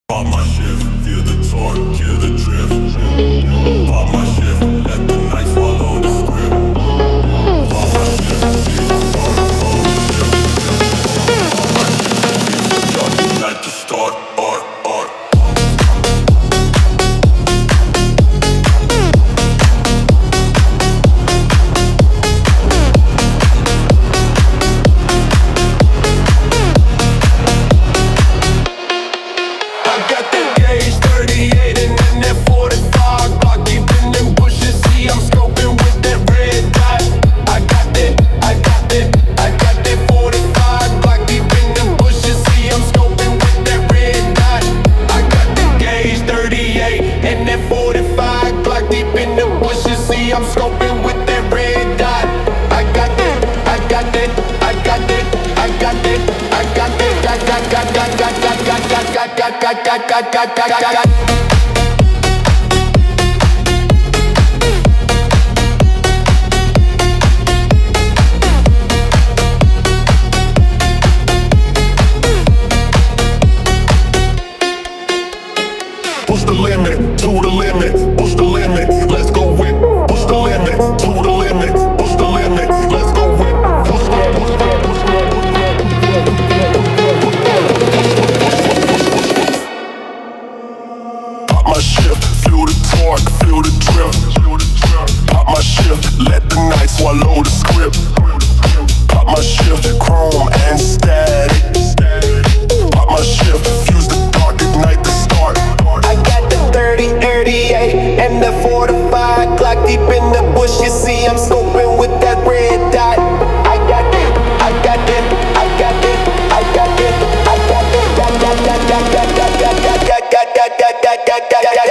Pop my shift, feel the torque, kill the drift. Pop my shift, let the night swallow the script. Pop my shift, feel the torque, hold the shift. Pop my shift, feel the dark night to start, art. I'm scoping with that red dot. I got it, I got it, I got it, I got it, I got it, got. Push the limit, to the limit, push the limit, let's go with. Push the limit, to the limit, push the limit, let's go with. Push Pop my shift, feel the torque, feel the drip. Pop my shift, let the night swallow the script. Pop my shift, chrome and static. Pop my shift, fuse the dark, ignite the start. I got the 30-38 and the 45 Glock deep in the bush. You see, I'm scoping with that red dot. I got it, I got it, I got it, I got it, I got it, got.